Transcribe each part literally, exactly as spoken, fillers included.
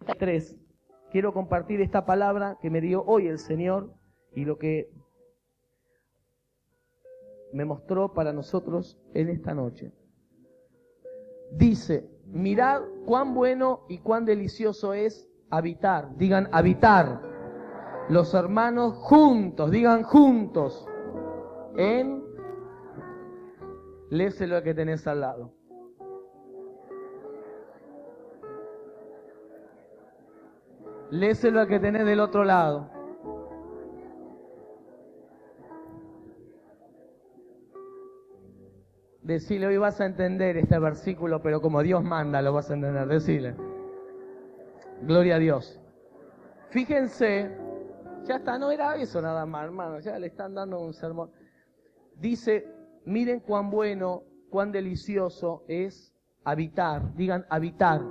tres. Quiero compartir esta palabra que me dio hoy el Señor y lo que me mostró para nosotros en esta noche. Dice, mirad cuán bueno y cuán delicioso es habitar. Digan habitar. Los hermanos juntos, digan juntos. En... Léselo al que tenés al lado. Léselo al que tenés del otro lado. Decile, hoy vas a entender este versículo, pero como Dios manda lo vas a entender. Decile. Gloria a Dios. Fíjense, ya está, no era eso nada más, hermano, ya le están dando un sermón. Dice, miren cuán bueno, cuán delicioso es habitar. Digan habitar.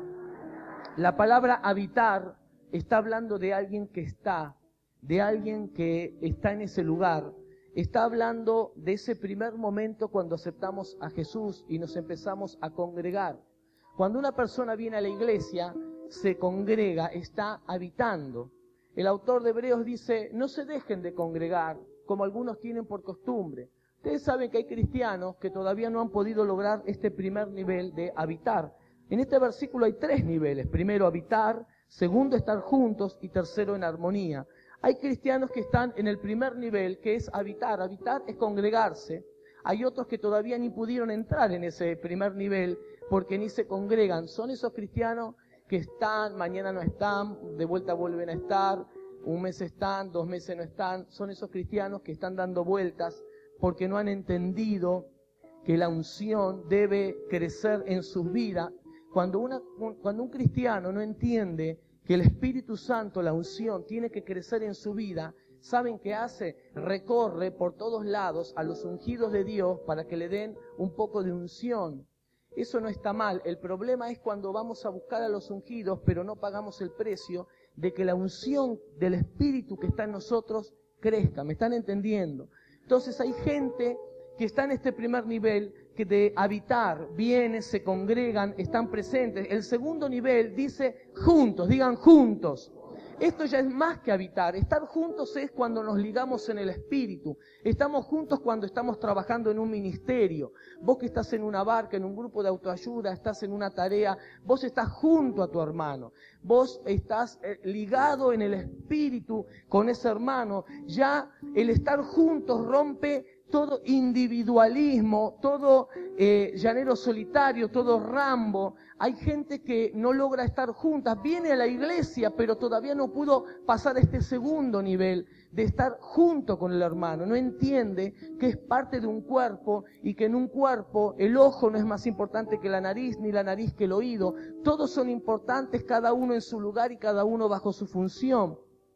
La palabra habitar está hablando de alguien que está, de alguien que está en ese lugar. Está hablando de ese primer momento cuando aceptamos a Jesús y nos empezamos a congregar. Cuando una persona viene a la iglesia, se congrega, está habitando. El autor de Hebreos dice, no se dejen de congregar, como algunos tienen por costumbre. Ustedes saben que hay cristianos que todavía no han podido lograr este primer nivel de habitar. En este versículo hay tres niveles. Primero, habitar. Segundo, estar juntos. Y tercero, en armonía. Hay cristianos que están en el primer nivel, que es habitar. Habitar es congregarse. Hay otros que todavía ni pudieron entrar en ese primer nivel porque ni se congregan. Son esos cristianos que están, mañana no están, de vuelta vuelven a estar, un mes están, dos meses no están. Son esos cristianos que están dando vueltas porque no han entendido que la unción debe crecer en sus vidas. Cuando, una, cuando un cristiano no entiende que el Espíritu Santo, la unción, tiene que crecer en su vida, ¿saben qué hace? Recorre por todos lados a los ungidos de Dios para que le den un poco de unción. Eso no está mal. El problema es cuando vamos a buscar a los ungidos, pero no pagamos el precio de que la unción del Espíritu que está en nosotros crezca. ¿Me están entendiendo? Entonces hay gente que está en este primer nivel que de habitar, vienen, se congregan, están presentes. El segundo nivel dice juntos, digan juntos. Esto ya es más que habitar. Estar juntos es cuando nos ligamos en el Espíritu. Estamos juntos cuando estamos trabajando en un ministerio. Vos que estás en una barca, en un grupo de autoayuda, estás en una tarea, vos estás junto a tu hermano. Vos estás ligado en el Espíritu con ese hermano. Ya el estar juntos rompe todo individualismo, todo eh, llanero solitario, todo Rambo. Hay gente que no logra estar juntas, viene a la iglesia, pero todavía no pudo pasar este segundo nivel de estar junto con el hermano. No entiende que es parte de un cuerpo y que en un cuerpo el ojo no es más importante que la nariz, ni la nariz que el oído. Todos son importantes, cada uno en su lugar y cada uno bajo su función.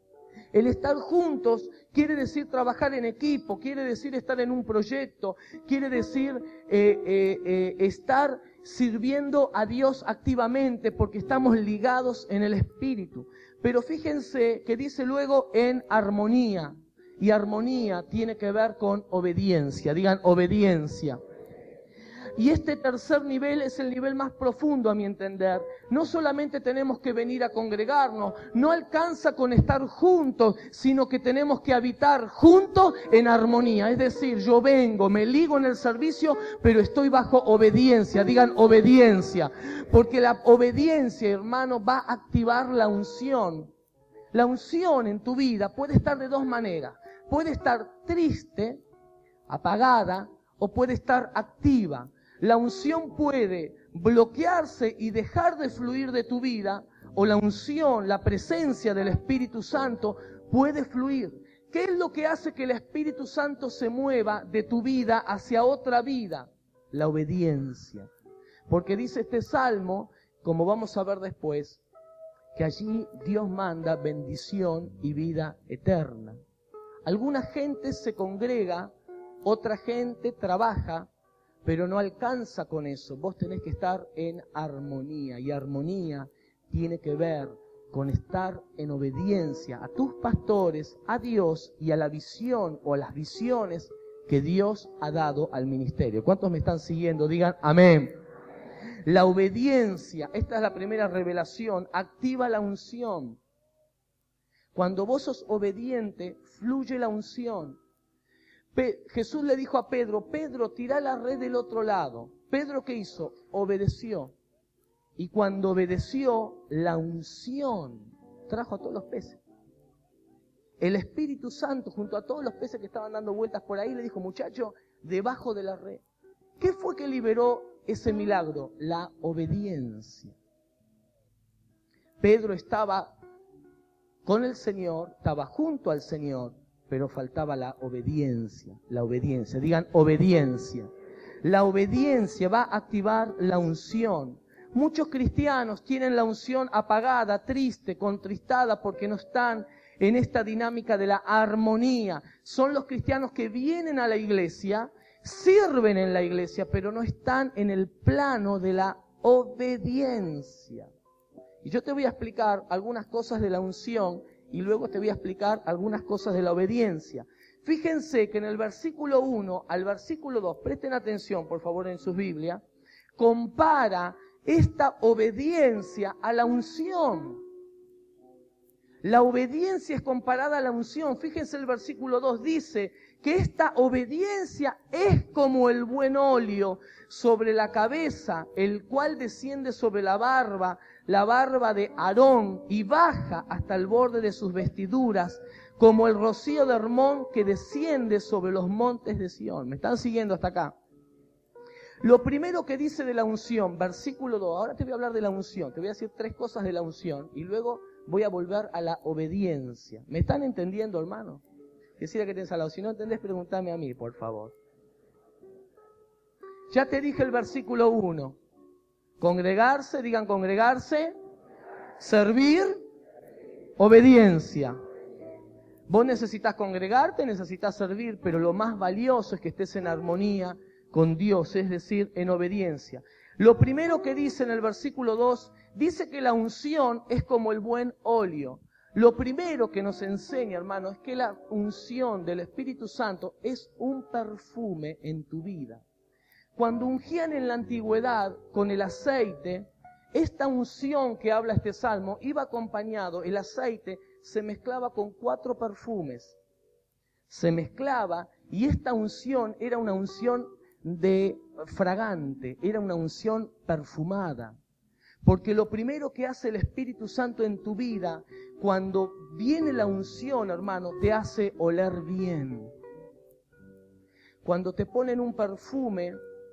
El estar juntos quiere decir trabajar en equipo, quiere decir estar en un proyecto, quiere decir eh, eh, eh, estar sirviendo a Dios activamente porque estamos ligados en el Espíritu. Pero fíjense que dice luego en armonía, y armonía tiene que ver con obediencia, digan obediencia. Y este tercer nivel es el nivel más profundo, a mi entender. No solamente tenemos que venir a congregarnos, no alcanza con estar juntos, sino que tenemos que habitar juntos en armonía. Es decir, yo vengo, me ligo en el servicio, pero estoy bajo obediencia. Digan obediencia. Porque la obediencia, hermano, va a activar la unción. La unción en tu vida puede estar de dos maneras. Puede estar triste, apagada, o puede estar activa. La unción puede bloquearse y dejar de fluir de tu vida, o la unción, la presencia del Espíritu Santo puede fluir. ¿Qué es lo que hace que el Espíritu Santo se mueva de tu vida hacia otra vida? La obediencia. Porque dice este salmo, como vamos a ver después, que allí Dios manda bendición y vida eterna. Alguna gente se congrega, otra gente trabaja, pero no alcanza con eso. Vos tenés que estar en armonía. Y armonía tiene que ver con estar en obediencia a tus pastores, a Dios y a la visión o a las visiones que Dios ha dado al ministerio. ¿Cuántos me están siguiendo? Digan amén. La obediencia, esta es la primera revelación, activa la unción. Cuando vos sos obediente, fluye la unción. Pe- Jesús le dijo a Pedro, Pedro, tirá la red del otro lado. Pedro, ¿qué hizo? Obedeció. Y cuando obedeció, la unción trajo a todos los peces. El Espíritu Santo, junto a todos los peces que estaban dando vueltas por ahí, le dijo, muchacho, debajo de la red. ¿Qué fue que liberó ese milagro? La obediencia. Pedro estaba con el Señor, estaba junto al Señor, pero faltaba la obediencia. La obediencia, digan obediencia. La obediencia va a activar la unción. Muchos cristianos tienen la unción apagada, triste, contristada, porque no están en esta dinámica de la armonía. Son los cristianos que vienen a la iglesia, sirven en la iglesia, pero no están en el plano de la obediencia. Y yo te voy a explicar algunas cosas de la unción y luego te voy a explicar algunas cosas de la obediencia. Fíjense que en el versículo uno al versículo dos, presten atención por favor en sus Biblias, compara esta obediencia a la unción. La obediencia es comparada a la unción. Fíjense el versículo dos, dice que esta obediencia es como el buen óleo sobre la cabeza, el cual desciende sobre la barba, la barba de Aarón, y baja hasta el borde de sus vestiduras, como el rocío de Hermón que desciende sobre los montes de Sión. ¿Me están siguiendo hasta acá? Lo primero que dice de la unción, versículo dos, ahora te voy a hablar de la unción, te voy a decir tres cosas de la unción y luego voy a volver a la obediencia. ¿Me están entendiendo, hermano? Decirle que tenés al lado. Si no entendés, pregúntame a mí, por favor. Ya te dije el versículo uno. Congregarse, digan congregarse, servir, obediencia. Vos necesitas congregarte, necesitas servir, pero lo más valioso es que estés en armonía con Dios, es decir, en obediencia. Lo primero que dice en el versículo dos, dice que la unción es como el buen óleo. Lo primero que nos enseña, hermano, es que la unción del Espíritu Santo es un perfume en tu vida. Cuando ungían en la antigüedad con el aceite, esta unción que habla este salmo iba acompañado, el aceite se mezclaba con cuatro perfumes. Se mezclaba y esta unción era una unción de fragante, era una unción perfumada. Porque lo primero que hace el Espíritu Santo en tu vida, cuando viene la unción, hermano, te hace oler bien. Cuando te ponen un perfume,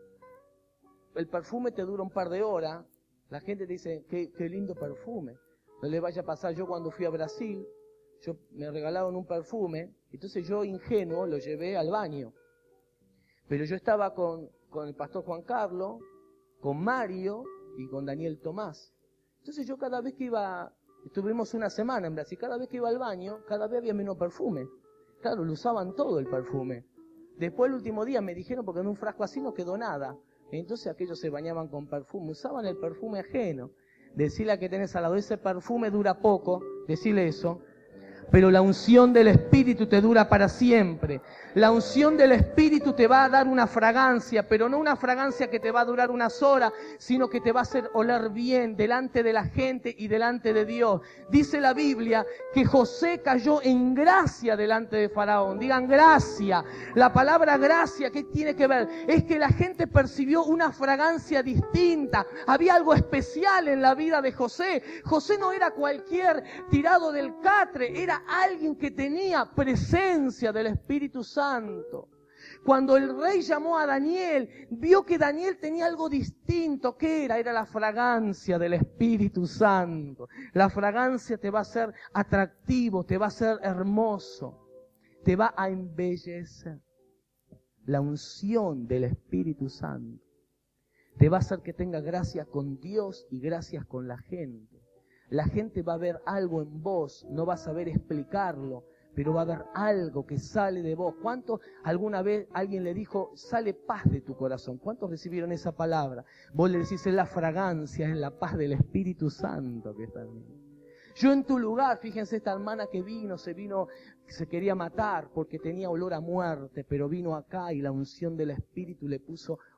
el perfume te dura un par de horas, la gente te dice, qué, qué lindo perfume. No le vaya a pasar, yo cuando fui a Brasil, yo me regalaron un perfume, entonces yo ingenuo lo llevé al baño. Pero yo estaba con, con el pastor Juan Carlos, con Mario y con Daniel Tomás. Entonces yo cada vez que iba, estuvimos una semana en Brasil, cada vez que iba al baño, cada vez había menos perfume. Claro, lo usaban todo el perfume. Después el último día me dijeron, porque en un frasco así no quedó nada. Entonces aquellos se bañaban con perfume, usaban el perfume ajeno. Decirle a que tenés al lado, ese perfume dura poco, decirle eso. Pero la unción del Espíritu te dura para siempre. La unción del Espíritu te va a dar una fragancia, pero no una fragancia que te va a durar unas horas, sino que te va a hacer oler bien delante de la gente y delante de Dios. Dice la Biblia que José cayó en gracia delante de Faraón. Digan gracia. La palabra gracia, ¿qué tiene que ver? Es que la gente percibió una fragancia distinta. Había algo especial en la vida de José. José no era cualquier tirado del catre, era alguien que tenía presencia del Espíritu Santo. Cuando el rey llamó a Daniel, vio que Daniel tenía algo distinto. ¿Qué era? Era la fragancia del Espíritu Santo. La fragancia te va a hacer atractivo, te va a hacer hermoso, te va a embellecer. La unción del Espíritu Santo te va a hacer que tengas gracia con Dios y gracias con la gente. La gente va a ver algo en vos, no va a saber explicarlo, pero va a haber algo que sale de vos. ¿Cuántos alguna vez alguien le dijo, sale paz de tu corazón? ¿Cuántos recibieron esa palabra? Vos le decís, es la fragancia, es la paz del Espíritu Santo que está en mí. Yo en tu lugar, fíjense esta hermana que vino, se vino, se quería matar porque tenía olor a muerte, pero vino acá y la unción del Espíritu le puso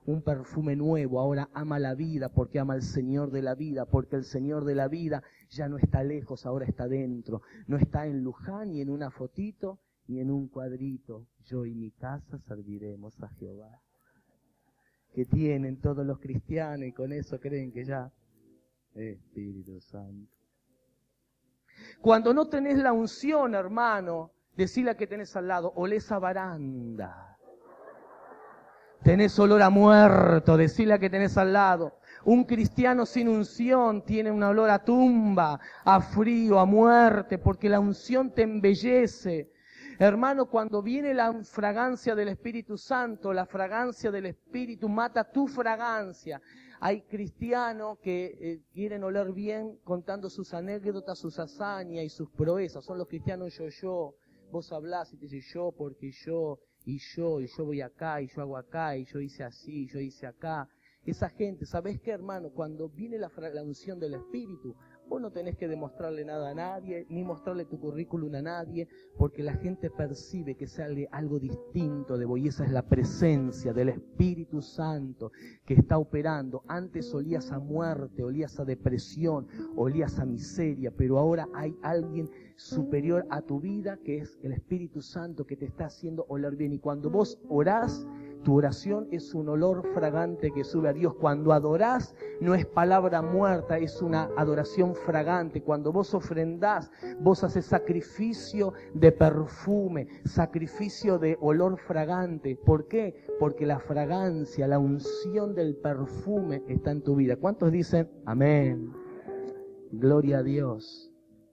un perfume nuevo, ahora ama la vida porque ama al Señor de la vida, porque el Señor de la vida ya no está lejos, ahora está dentro. No está en Luján, ni en una fotito, ni en un cuadrito. Yo y mi casa serviremos a Jehová. Que tienen todos los cristianos y con eso creen que ya... Espíritu Santo. Cuando no tenés la unción, hermano, decile a que tenés al lado, olé esa baranda. Tenés olor a muerto, decile a que tenés al lado. Un cristiano sin unción tiene un olor a tumba, a frío, a muerte, porque la unción te embellece. Hermano, cuando viene la fragancia del Espíritu Santo, la fragancia del Espíritu mata tu fragancia. Hay cristianos que eh, quieren oler bien contando sus anécdotas, sus hazañas y sus proezas. Son los cristianos yo, yo. Vos hablás y te dices yo porque yo, y yo, y yo voy acá, y yo hago acá, y yo hice así, y yo hice acá. Esa gente, ¿sabés qué, hermano? Cuando viene la, la unción del Espíritu, vos no tenés que demostrarle nada a nadie, ni mostrarle tu currículum a nadie, porque la gente percibe que sale algo distinto de vos, y esa es la presencia del Espíritu Santo que está operando. Antes olías a muerte, olías a depresión, olías a miseria, pero ahora hay alguien superior a tu vida, que es el Espíritu Santo, que te está haciendo oler bien. Y cuando vos orás, tu oración es un olor fragante que sube a Dios. Cuando adorás, no es palabra muerta, es una adoración fragante. Cuando vos ofrendás, vos haces sacrificio de perfume, sacrificio de olor fragante. ¿Por qué? Porque la fragancia, la unción del perfume está en tu vida. ¿Cuántos dicen amén? Gloria a Dios.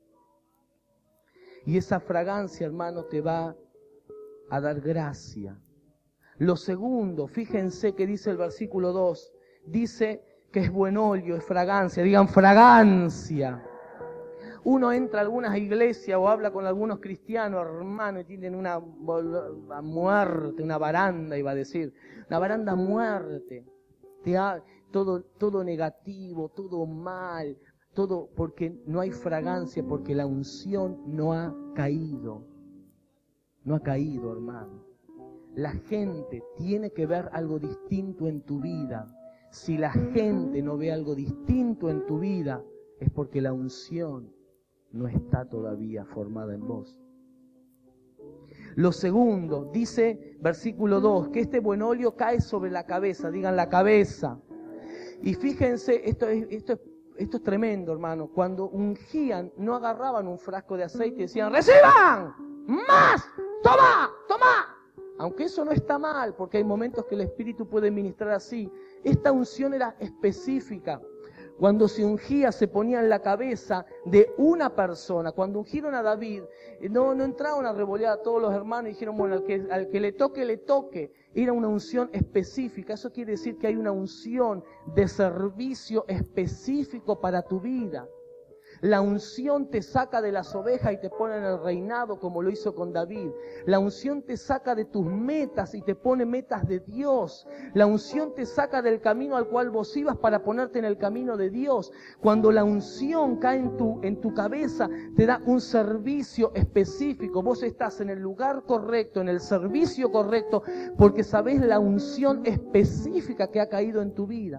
Y esa fragancia, hermano, te va a dar gracia. Lo segundo, fíjense que dice el versículo dos, dice que es buen óleo, es fragancia, digan fragancia. Uno entra a algunas iglesias o habla con algunos cristianos, hermano, y tienen una, una muerte, una baranda, iba a decir, una baranda muerte, te ha, todo, todo negativo, todo mal, todo porque no hay fragancia, porque la unción no ha caído, no ha caído, hermano. La gente tiene que ver algo distinto en tu vida. Si la gente no ve algo distinto en tu vida, es porque la unción no está todavía formada en vos. Lo segundo, dice versículo dos, que este buen óleo cae sobre la cabeza, digan la cabeza. Y fíjense, esto es, esto es, esto es tremendo, hermano. Cuando ungían, no agarraban un frasco de aceite y decían, ¡reciban! ¡Más! ¡Toma! ¡Toma! Aunque eso no está mal, porque hay momentos que el Espíritu puede ministrar así. Esta unción era específica. Cuando se ungía, se ponía en la cabeza de una persona. Cuando ungieron a David, no, no entraron a revolear a todos los hermanos y dijeron, bueno, al que, al que le toque, le toque. Era una unción específica. Eso quiere decir que hay una unción de servicio específico para tu vida. La unción te saca de las ovejas y te pone en el reinado como lo hizo con David. La unción te saca de tus metas y te pone metas de Dios. La unción te saca del camino al cual vos ibas para ponerte en el camino de Dios. Cuando la unción cae en tu, en tu cabeza, te da un servicio específico. Vos estás en el lugar correcto, en el servicio correcto, porque sabés la unción específica que ha caído en tu vida.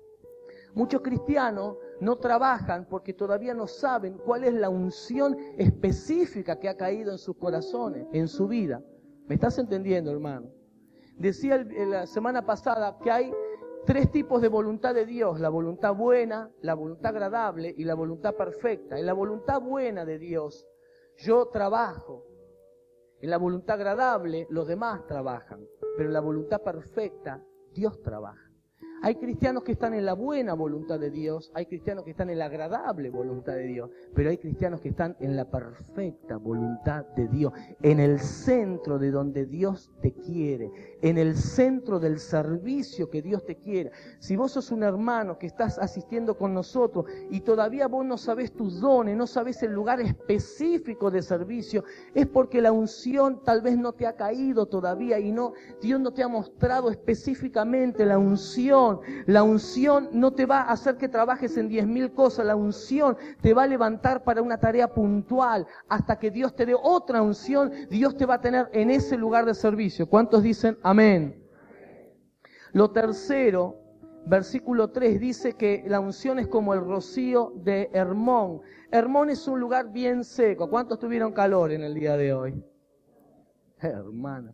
Muchos cristianos no trabajan porque todavía no saben cuál es la unción específica que ha caído en sus corazones, en su vida. ¿Me estás entendiendo, hermano? Decía el, la semana pasada que hay tres tipos de voluntad de Dios: la voluntad buena, la voluntad agradable y la voluntad perfecta. En la voluntad buena de Dios, yo trabajo. En la voluntad agradable, los demás trabajan. Pero en la voluntad perfecta, Dios trabaja. Hay cristianos que están en la buena voluntad de Dios, hay cristianos que están en la agradable voluntad de Dios, pero hay cristianos que están en la perfecta voluntad de Dios, en el centro de donde Dios te quiere, en el centro del servicio que Dios te quiere. Si vos sos un hermano que estás asistiendo con nosotros y todavía vos no sabés tus dones, no sabés el lugar específico de servicio, es porque la unción tal vez no te ha caído todavía y no, Dios no te ha mostrado específicamente la unción. La unción no te va a hacer que trabajes en diez mil cosas. La unción te va a levantar para una tarea puntual. Hasta que Dios te dé otra unción, Dios te va a tener en ese lugar de servicio. ¿Cuántos dicen amén? Lo tercero, versículo tres, dice que la unción es como el rocío de Hermón. Hermón es un lugar bien seco. ¿Cuántos tuvieron calor en el día de hoy? Hermano.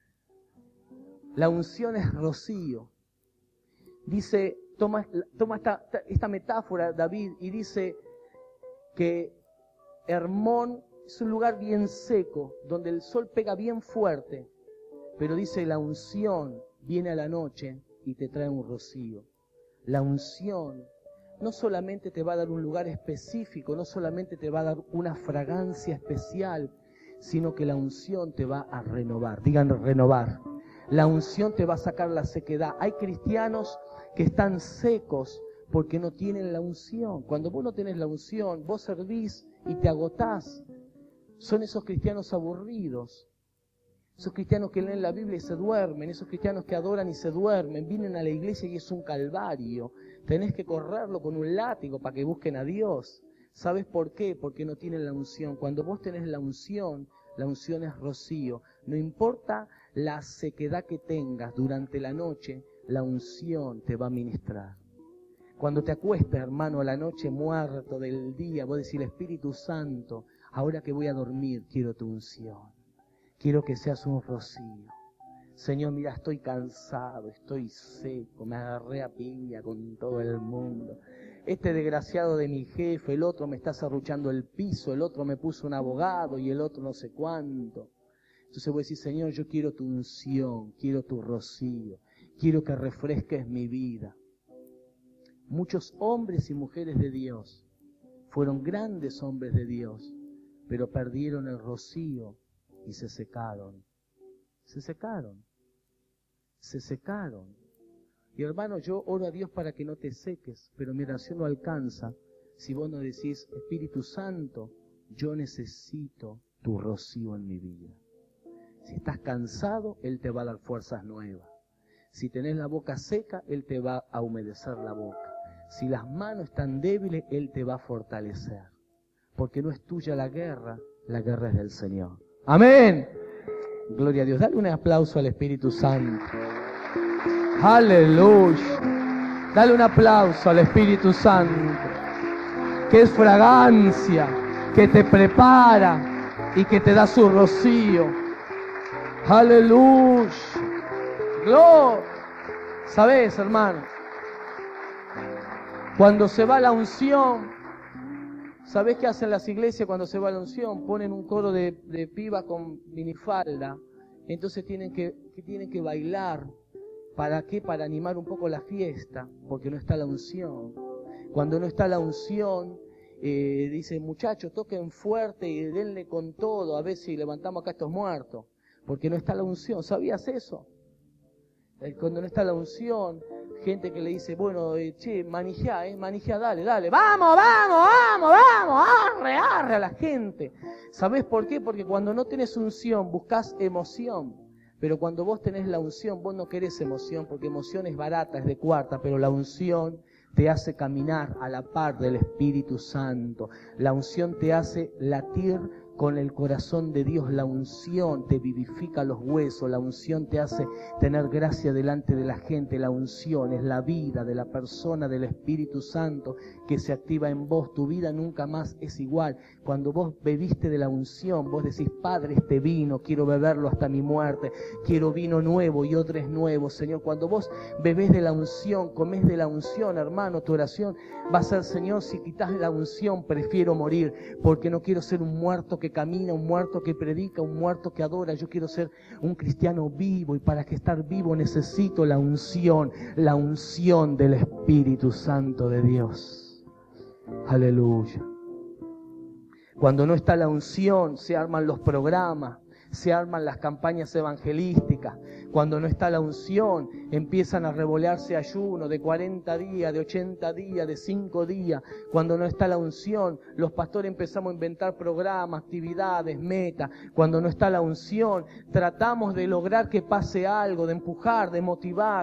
La unción es rocío. Dice, toma, toma esta, esta metáfora, David, y dice que Hermón es un lugar bien seco, donde el sol pega bien fuerte, pero dice la unción viene a la noche y te trae un rocío. La unción no solamente te va a dar un lugar específico, no solamente te va a dar una fragancia especial, sino que la unción te va a renovar. Digan renovar. La unción te va a sacar la sequedad. Hay cristianos que están secos porque no tienen la unción. Cuando vos no tenés la unción, vos servís y te agotás. Son esos cristianos aburridos. Esos cristianos que leen la Biblia y se duermen. Esos cristianos que adoran y se duermen. Vienen a la iglesia y es un calvario. Tenés que correrlo con un látigo para que busquen a Dios. ¿Sabes por qué? Porque no tienen la unción. Cuando vos tenés la unción, la unción es rocío. No importa la sequedad que tengas durante la noche, la unción te va a ministrar. Cuando te acuestas, hermano, a la noche muerto del día, vos decís, Espíritu Santo, ahora que voy a dormir, quiero tu unción. Quiero que seas un rocío. Señor, mira, estoy cansado, estoy seco, me agarré a piña con todo el mundo. Este desgraciado de mi jefe, el otro me está serruchando el piso, el otro me puso un abogado y el otro no sé cuánto. Entonces voy a decir, Señor, yo quiero tu unción, quiero tu rocío, quiero que refresques mi vida. Muchos hombres y mujeres de Dios fueron grandes hombres de Dios, pero perdieron el rocío y se secaron. Se secaron. Se secaron. Y hermano, yo oro a Dios para que no te seques, pero mi oración no alcanza si vos no decís, Espíritu Santo, yo necesito tu rocío en mi vida. Si estás cansado, Él te va a dar fuerzas nuevas. Si tenés la boca seca, Él te va a humedecer la boca. Si las manos están débiles, Él te va a fortalecer. Porque no es tuya la guerra, la guerra es del Señor. Amén. Gloria a Dios. Dale un aplauso al Espíritu Santo. Aleluya. Dale un aplauso al Espíritu Santo. Que es fragancia, que te prepara y que te da su rocío. Aleluya. Gloria. ¿Sabes, hermano? Cuando se va la unción, ¿sabés qué hacen las iglesias cuando se va la unción? Ponen un coro de, de pibas con minifalda. Entonces tienen que, que tienen que bailar. ¿Para qué? Para animar un poco la fiesta, porque no está la unción. Cuando no está la unción, eh, dice, muchachos, toquen fuerte y denle con todo, a ver si levantamos acá a estos muertos. Porque no está la unción. ¿Sabías eso? Cuando no está la unción, gente que le dice, bueno, eh, che, manijá, eh, manijá, dale, dale, vamos, vamos, vamos, vamos, arre, arre a la gente. ¿Sabés por qué? Porque cuando no tenés unción, buscás emoción. Pero cuando vos tenés la unción, vos no querés emoción, porque emoción es barata, es de cuarta, pero la unción te hace caminar a la par del Espíritu Santo. La unción te hace latir con el corazón de Dios. La unción te vivifica los huesos. La unción te hace tener gracia delante de la gente. La unción es la vida de la persona del Espíritu Santo que se activa en vos. Tu vida nunca más es igual. Cuando vos bebiste de la unción, vos decís, Padre, este vino, quiero beberlo hasta mi muerte. Quiero vino nuevo y odres nuevos, Señor. Cuando vos bebés de la unción, comés de la unción, hermano, tu oración va a ser, Señor, si quitas la unción, prefiero morir, porque no quiero ser un muerto que camina, un muerto que predica, un muerto que adora. Yo quiero ser un cristiano vivo, y para que estar vivo necesito la unción, la unción del Espíritu Santo de Dios. Aleluya. Cuando no está la unción, se arman los programas, se arman las campañas evangelísticas. Cuando no está la unción, empiezan a revolearse ayunos de cuarenta días, de ochenta días, de cinco días. Cuando no está la unción, los pastores empezamos a inventar programas, actividades, metas. Cuando no está la unción, tratamos de lograr que pase algo, de empujar, de motivar.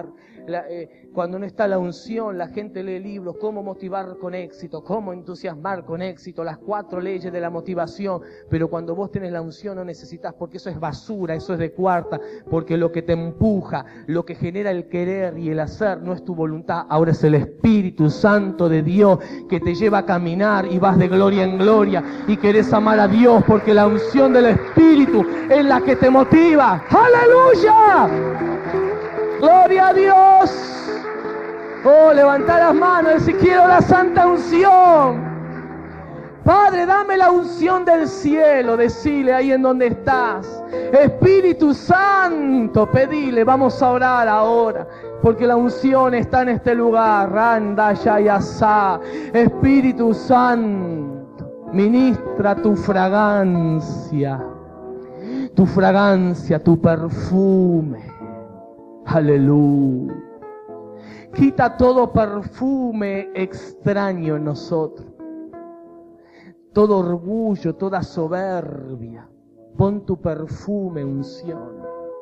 la, eh, cuando no está la unción, la gente lee libros, cómo motivar con éxito, cómo entusiasmar con éxito, las cuatro leyes de la motivación, pero cuando vos tenés la unción no necesitas, porque eso es basura, eso es de cuarta, porque lo que te empuja, lo que genera el querer y el hacer no es tu voluntad, ahora es el Espíritu Santo de Dios que te lleva a caminar y vas de gloria en gloria y querés amar a Dios porque la unción del Espíritu es la que te motiva. ¡Aleluya! ¡Gloria a Dios! Oh, levantá las manos y decir, quiero la santa unción. Padre, dame la unción del cielo, decile ahí en donde estás. Espíritu Santo, pedile, vamos a orar ahora, porque la unción está en este lugar. Randa Yayasá. Espíritu Santo, ministra tu fragancia, tu fragancia, tu perfume. Aleluya. Quita todo perfume extraño en nosotros, todo orgullo, toda soberbia. Pon tu perfume, unción.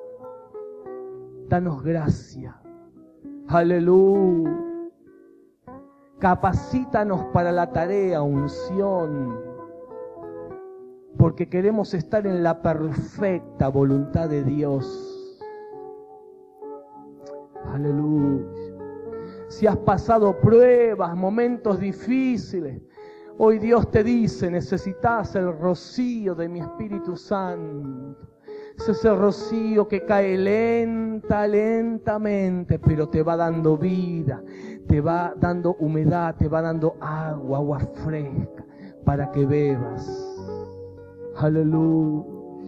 Danos gracia. Aleluya. Capacítanos para la tarea, unción, porque queremos estar en la perfecta voluntad de Dios. Aleluya. Si has pasado pruebas, momentos difíciles, hoy Dios te dice, necesitas el rocío de mi Espíritu Santo. Es ese rocío que cae lenta, lentamente, pero te va dando vida, te va dando humedad, te va dando agua, agua fresca, para que bebas. Aleluya.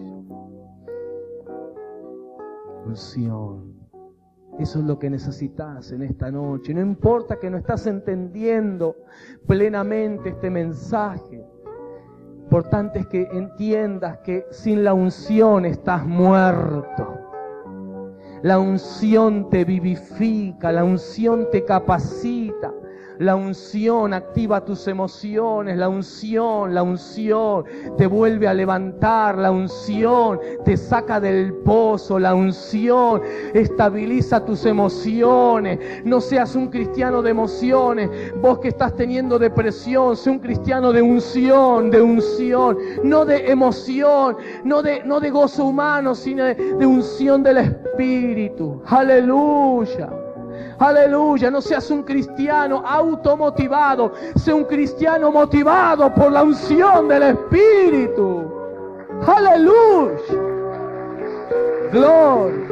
Unción. Eso es lo que necesitas en esta noche. No importa que no estás entendiendo plenamente este mensaje. Importante es que entiendas que sin la unción estás muerto. La unción te vivifica, la unción te capacita. La unción activa tus emociones, la unción, la unción te vuelve a levantar, la unción te saca del pozo, la unción estabiliza tus emociones. No seas un cristiano de emociones, vos que estás teniendo depresión, sé un cristiano de unción, de unción, no de emoción, no de, no de gozo humano, sino de, de unción del Espíritu. Aleluya. Aleluya, no seas un cristiano automotivado, sé un cristiano motivado por la unción del Espíritu. Aleluya. Gloria.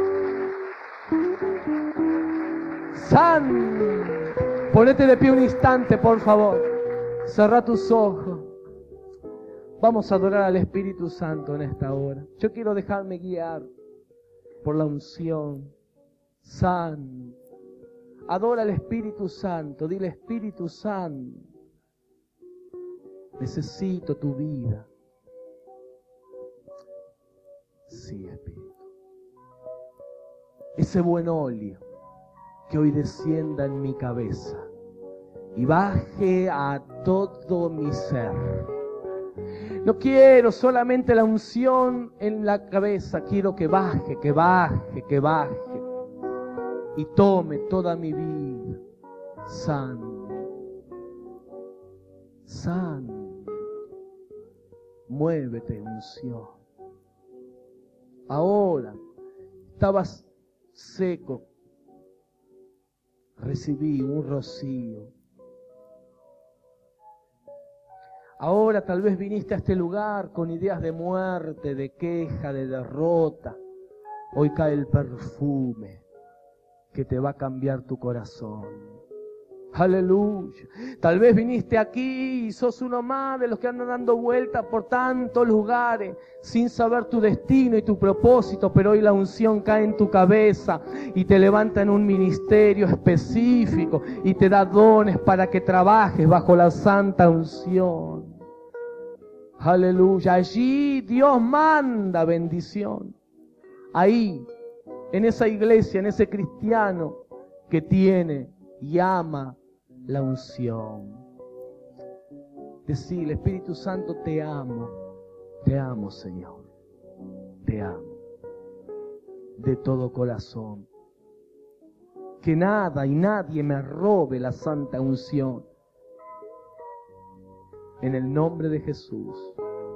Santo. Ponete de pie un instante, por favor. Cerrá tus ojos. Vamos a adorar al Espíritu Santo en esta hora. Yo quiero dejarme guiar por la unción. Santo. Adora al Espíritu Santo. Dile, Espíritu Santo, necesito tu vida. Sí, Espíritu. Ese buen óleo que hoy descienda en mi cabeza y baje a todo mi ser. No quiero solamente la unción en la cabeza, quiero que baje, que baje, que baje y tome toda mi vida. Santo, Santo, muévete, unción. Ahora estabas seco, recibí un rocío. Ahora tal vez viniste a este lugar con ideas de muerte, de queja, de derrota. Hoy cae el perfume que te va a cambiar tu corazón. Aleluya. Tal vez viniste aquí y sos uno más de los que andan dando vueltas por tantos lugares sin saber tu destino y tu propósito, pero hoy la unción cae en tu cabeza y te levanta en un ministerio específico y te da dones para que trabajes bajo la santa unción. Aleluya. Allí Dios manda bendición. Ahí, en esa iglesia, en ese cristiano que tiene y ama la unción. Decirle, Espíritu Santo, te amo, te amo, Señor, te amo de todo corazón. Que nada y nadie me robe la santa unción. En el nombre de Jesús.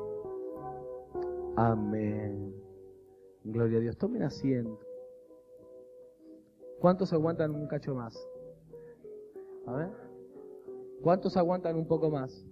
Amén. Gloria a Dios. Tomen asiento. ¿Cuántos aguantan un cacho más? A ver. ¿Cuántos aguantan un poco más?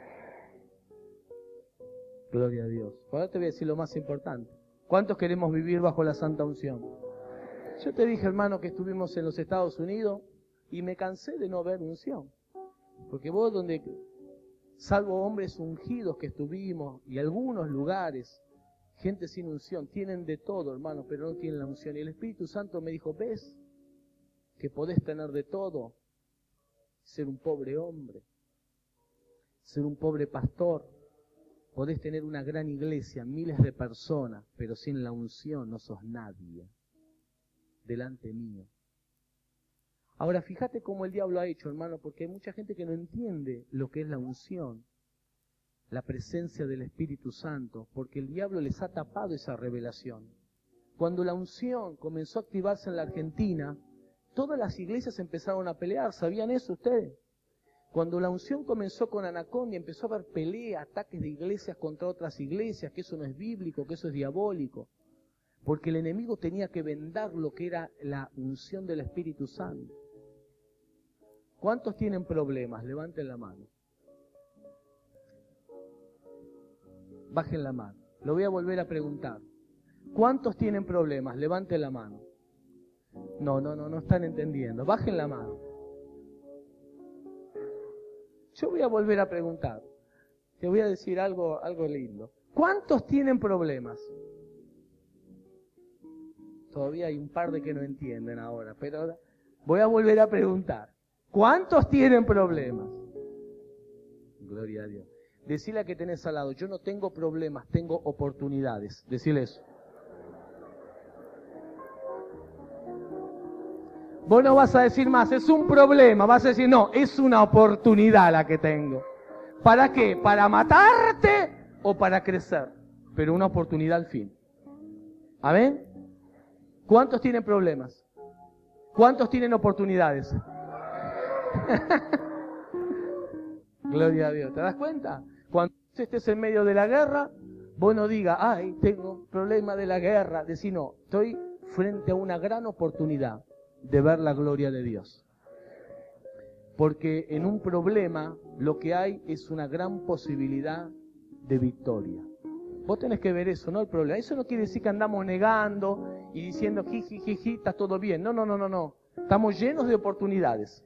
Gloria a Dios. Ahora te voy a decir lo más importante. ¿Cuántos queremos vivir bajo la santa unción? Yo te dije, hermano, que estuvimos en los Estados Unidos y me cansé de no ver unción. Porque vos donde, salvo hombres ungidos que estuvimos y algunos lugares, gente sin unción, tienen de todo, hermano, pero no tienen la unción. Y el Espíritu Santo me dijo, ¿ves que podés tener de todo? Ser un pobre hombre, ser un pobre pastor, podés tener una gran iglesia, miles de personas, pero sin la unción no sos nadie delante mío. Ahora fíjate cómo el diablo ha hecho, hermano, porque hay mucha gente que no entiende lo que es la unción, la presencia del Espíritu Santo, porque el diablo les ha tapado esa revelación. Cuando la unción comenzó a activarse en la Argentina, todas las iglesias empezaron a pelear. ¿Sabían eso ustedes? Cuando la unción comenzó con Anaconda, empezó a haber pelea, ataques de iglesias contra otras iglesias, que eso no es bíblico, que eso es diabólico. Porque el enemigo tenía que vendar lo que era la unción del Espíritu Santo. ¿Cuántos tienen problemas? Levanten la mano. Bajen la mano. Lo voy a volver a preguntar. ¿Cuántos tienen problemas? Levanten la mano. No, no, no, no están entendiendo. Bajen la mano. Yo voy a volver a preguntar. Te voy a decir algo, algo lindo. ¿Cuántos tienen problemas? Todavía hay un par de que no entienden ahora, pero voy a volver a preguntar. ¿Cuántos tienen problemas? Gloria a Dios. Decile a que tenés al lado, yo no tengo problemas, tengo oportunidades. Decile eso. Vos no vas a decir más, es un problema, vas a decir, no, es una oportunidad la que tengo. ¿Para qué? ¿Para matarte o para crecer? Pero una oportunidad al fin. ¿Amén? ¿Cuántos tienen problemas? ¿Cuántos tienen oportunidades? Gloria a Dios. ¿Te das cuenta? Cuando estés en medio de la guerra, vos no digas, ay, tengo problema de la guerra. Decís, no, estoy frente a una gran oportunidad de ver la gloria de Dios. Porque en un problema lo que hay es una gran posibilidad de victoria. Vos tenés que ver eso, no el problema. Eso no quiere decir que andamos negando y diciendo, jiji, jiji, está todo bien. No, no, no, no, no. Estamos llenos de oportunidades.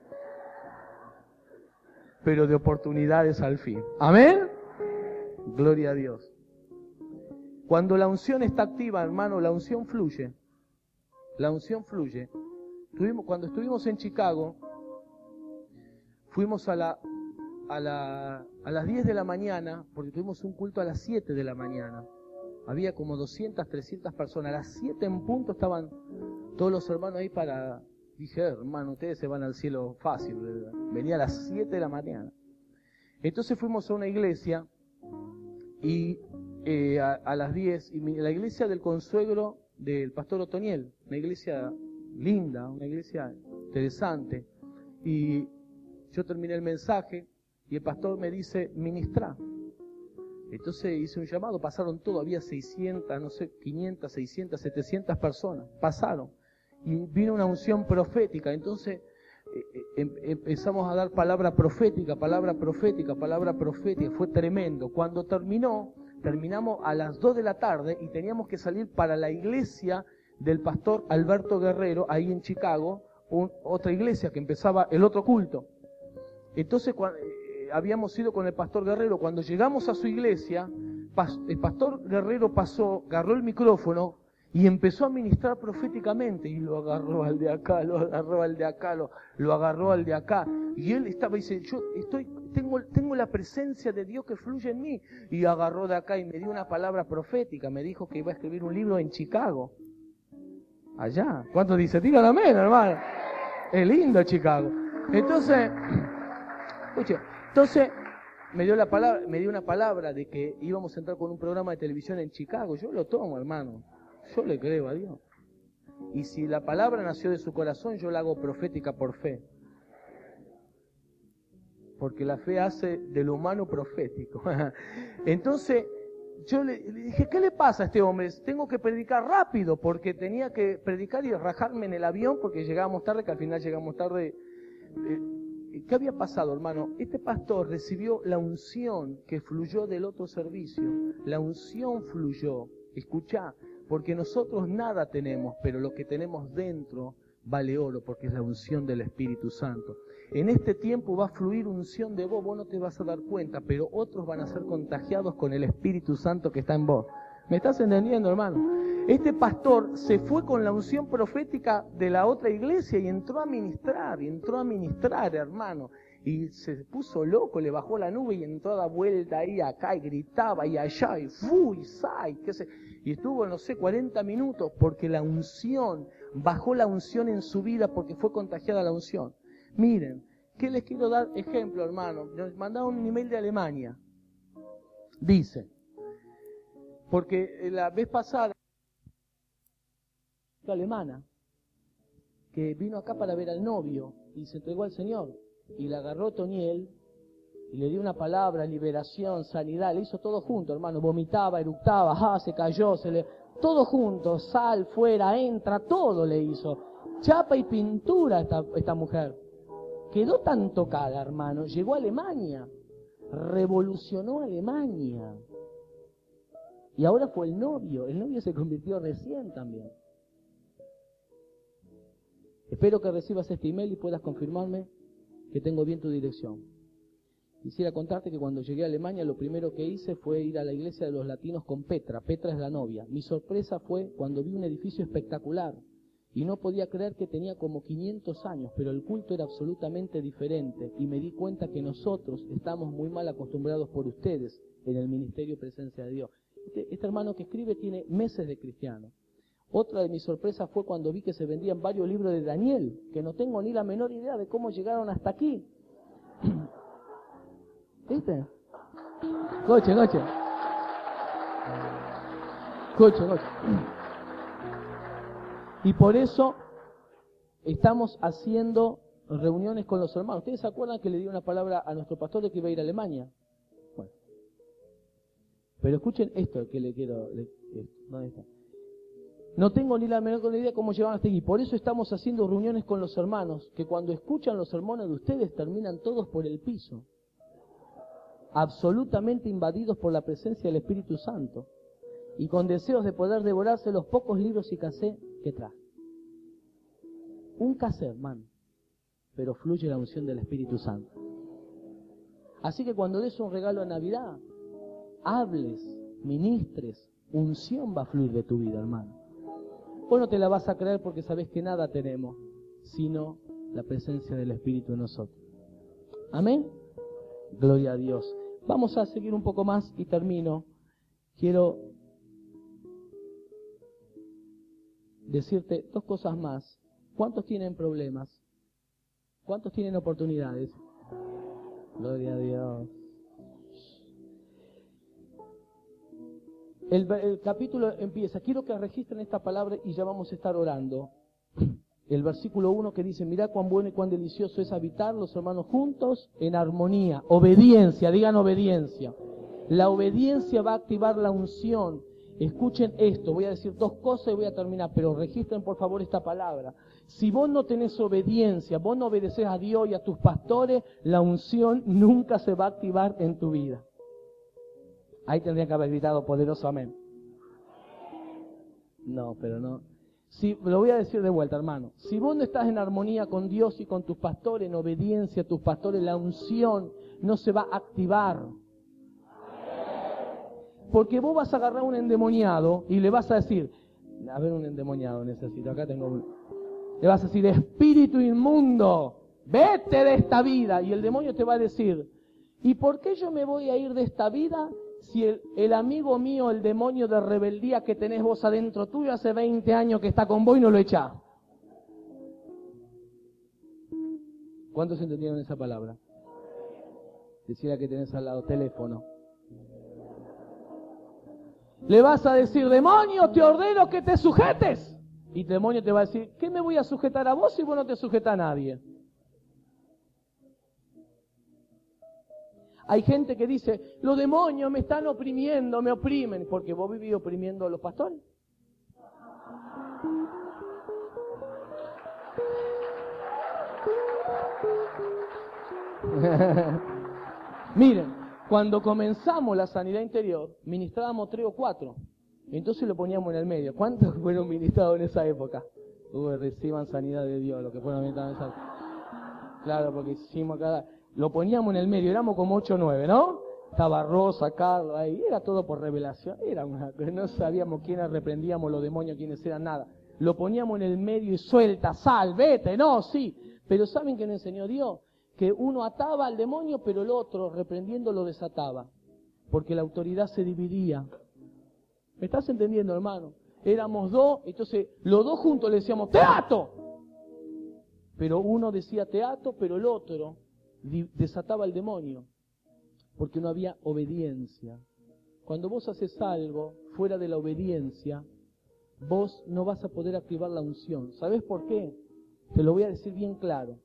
Pero de oportunidades al fin. ¿Amén? Gloria a Dios. Cuando la unción está activa, hermano, la unción fluye. La unción fluye. Tuvimos, cuando estuvimos en Chicago, fuimos a la... A, la, a las diez de la mañana, porque tuvimos un culto a las siete de la mañana. Había como doscientas, trescientas personas. A las siete en punto estaban todos los hermanos ahí para... Dije, hermano, ustedes se van al cielo fácil, ¿verdad? Venía a las siete de la mañana. Entonces fuimos a una iglesia y eh, a, a las diez, y mi, la iglesia del consuegro del pastor Otoniel, una iglesia linda, una iglesia interesante. Y yo terminé el mensaje y el pastor me dice, ministrá. Entonces hice un llamado, pasaron todo, había seiscientas, no sé, quinientas, seiscientas, setecientas personas, pasaron. Y vino una unción profética, entonces eh, eh, empezamos a dar palabra profética, palabra profética, palabra profética, fue tremendo. Cuando terminó, terminamos a las dos de la tarde y teníamos que salir para la iglesia del pastor Alberto Guerrero, ahí en Chicago, un, otra iglesia que empezaba el otro culto. Entonces, cuando... habíamos ido con el pastor Guerrero, cuando llegamos a su iglesia, el pastor Guerrero pasó, agarró el micrófono y empezó a ministrar proféticamente, y lo agarró al de acá, lo agarró al de acá, lo, lo agarró al de acá, y él estaba y dice, yo estoy, tengo, tengo la presencia de Dios que fluye en mí, y agarró de acá y me dio una palabra profética, me dijo que iba a escribir un libro en Chicago, allá. ¿Cuántos dicen? Digan amén, hermano. Es lindo Chicago. Entonces, escuche, Entonces, me dio la palabra, me dio una palabra de que íbamos a entrar con un programa de televisión en Chicago. Yo lo tomo, hermano. Yo le creo a Dios. Y si la palabra nació de su corazón, yo la hago profética por fe. Porque la fe hace de lo humano profético. Entonces, yo le, le dije, ¿qué le pasa a este hombre? Tengo que predicar rápido, porque tenía que predicar y rajarme en el avión, porque llegábamos tarde, que al final llegamos tarde. Eh, ¿Qué había pasado, hermano? Este pastor recibió la unción que fluyó del otro servicio. La unción fluyó. Escuchá, porque nosotros nada tenemos, pero lo que tenemos dentro vale oro, porque es la unción del Espíritu Santo. En este tiempo va a fluir unción de vos, vos no te vas a dar cuenta, pero otros van a ser contagiados con el Espíritu Santo que está en vos. ¿Me estás entendiendo, hermano? Este pastor se fue con la unción profética de la otra iglesia y entró a ministrar, y entró a ministrar, hermano. Y se puso loco, le bajó la nube y entró a dar vuelta ahí, acá, y gritaba, y allá, y fu, y sai, qué sé. Y estuvo, no sé, cuarenta minutos, porque la unción, bajó la unción en su vida, porque fue contagiada la unción. Miren, ¿qué les quiero dar ejemplo, hermano? Nos mandaron un email de Alemania. Dice, porque la vez pasada, alemana, que vino acá para ver al novio y se entregó al Señor, y la agarró Toniel y le dio una palabra, liberación, sanidad, le hizo todo junto, hermano, vomitaba, eructaba, ah, se cayó, se le... todo junto, sal, fuera, entra, todo le hizo. Chapa y pintura esta, esta mujer. Quedó tan tocada, hermano, llegó a Alemania, revolucionó Alemania. Y ahora fue el novio, el novio se convirtió recién también. Espero que recibas este email y puedas confirmarme que tengo bien tu dirección. Quisiera contarte que cuando llegué a Alemania lo primero que hice fue ir a la iglesia de los latinos con Petra. Petra es la novia. Mi sorpresa fue cuando vi un edificio espectacular y no podía creer que tenía como quinientos años, pero el culto era absolutamente diferente y me di cuenta que nosotros estamos muy mal acostumbrados por ustedes en el ministerio Presencia de Dios. Este, este hermano que escribe tiene meses de cristiano. Otra de mis sorpresas fue cuando vi que se vendían varios libros de Daniel, que no tengo ni la menor idea de cómo llegaron hasta aquí. ¿Viste? Coche, coche. Coche, coche. Y por eso estamos haciendo reuniones con los hermanos. ¿Ustedes se acuerdan que le di una palabra a nuestro pastor de que iba a ir a Alemania? Bueno. Pero escuchen esto que le quiero... Le, ¿Dónde está? No tengo ni la menor idea cómo llegaron hasta aquí. Por eso estamos haciendo reuniones con los hermanos, que cuando escuchan los sermones de ustedes terminan todos por el piso. Absolutamente invadidos por la presencia del Espíritu Santo. Y con deseos de poder devorarse los pocos libros y casé que traje. Un casé, hermano. Pero fluye la unción del Espíritu Santo. Así que cuando des un regalo de Navidad, hables, ministres, unción va a fluir de tu vida, hermano. Vos no te la vas a creer porque sabés que nada tenemos, sino la presencia del Espíritu en nosotros. Amén. Gloria a Dios. Vamos a seguir un poco más y termino. Quiero decirte dos cosas más. ¿Cuántos tienen problemas? ¿Cuántos tienen oportunidades? Gloria a Dios. El, el capítulo empieza, quiero que registren esta palabra y ya vamos a estar orando. El versículo uno que dice, mirá cuán bueno y cuán delicioso es habitar los hermanos juntos en armonía. Obediencia, digan obediencia. La obediencia va a activar la unción. Escuchen esto, voy a decir dos cosas y voy a terminar, pero registren por favor esta palabra. Si vos no tenés obediencia, vos no obedecés a Dios y a tus pastores, la unción nunca se va a activar en tu vida. Ahí tendría que haber gritado poderoso amén. No, pero no. Si, lo voy a decir de vuelta, hermano. Si vos no estás en armonía con Dios y con tus pastores, en obediencia a tus pastores, la unción no se va a activar. Porque vos vas a agarrar un endemoniado y le vas a decir, a ver, un endemoniado necesito, acá tengo un... Le vas a decir, espíritu inmundo, vete de esta vida. Y el demonio te va a decir, ¿y por qué yo me voy a ir de esta vida si el, el amigo mío, el demonio de rebeldía que tenés vos adentro tuyo hace veinte años que está con vos y no lo echás? ¿Cuántos entendieron esa palabra? Decía que tenés al lado teléfono. Le vas a decir, demonio, te ordeno que te sujetes. Y el demonio te va a decir, ¿qué me voy a sujetar a vos si vos no te sujetas a nadie? Hay gente que dice, los demonios me están oprimiendo, me oprimen, porque vos vivís oprimiendo a los pastores. Miren, cuando comenzamos la sanidad interior, ministrábamos tres o cuatro. Entonces lo poníamos en el medio. ¿Cuántos fueron ministrados en esa época? Uy, reciban sanidad de Dios, los que fueron ministrados en esa época. Claro, porque hicimos cada... Lo poníamos en el medio, éramos como ocho o nueve, ¿no? Estaba Rosa, Carlos, ahí, era todo por revelación. Era una... No sabíamos quiénes reprendíamos los demonios, quiénes eran, nada. Lo poníamos en el medio y suelta, sal, vete, no, sí. Pero ¿saben qué nos enseñó Dios? Que uno ataba al demonio, pero el otro, reprendiendo, lo desataba. Porque la autoridad se dividía. ¿Me estás entendiendo, hermano? Éramos dos, entonces los dos juntos le decíamos, ¡te ato! Pero uno decía te ato, pero el otro desataba al demonio. Porque no había obediencia. Cuando vos haces algo fuera de la obediencia, vos no vas a poder activar la unción. ¿Sabés por qué? Te lo voy a decir bien claro.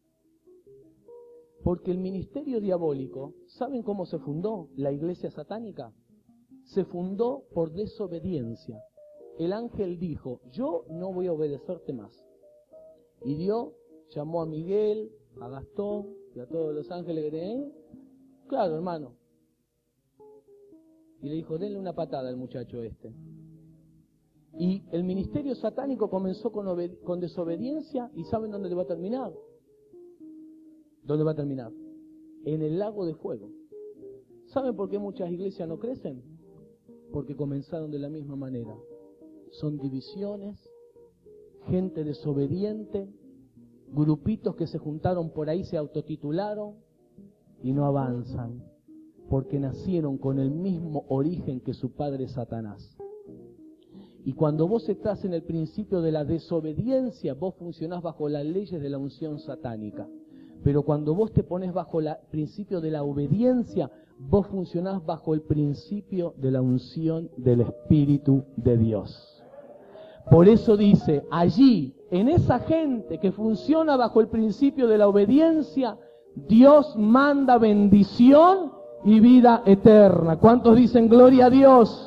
Porque el ministerio diabólico, ¿saben cómo se fundó la iglesia satánica? Se fundó por desobediencia. El ángel dijo, yo no voy a obedecerte más. Y Dios llamó a Miguel, a Gastón y a todos los ángeles que tenían. Claro, hermano. Y le dijo, denle una patada al muchacho este. Y el ministerio satánico comenzó con, obed- con desobediencia, y ¿saben dónde le va a terminar? ¿Dónde va a terminar? En el lago de fuego. ¿Saben por qué muchas iglesias no crecen? Porque comenzaron de la misma manera. Son divisiones, gente desobediente, grupitos que se juntaron por ahí, se autotitularon y no avanzan. Porque nacieron con el mismo origen que su padre Satanás. Y cuando vos estás en el principio de la desobediencia, vos funcionás bajo las leyes de la unción satánica. Pero cuando vos te pones bajo el principio de la obediencia, vos funcionás bajo el principio de la unción del Espíritu de Dios. Por eso dice, allí, en esa gente que funciona bajo el principio de la obediencia, Dios manda bendición y vida eterna. ¿Cuántos dicen gloria a Dios?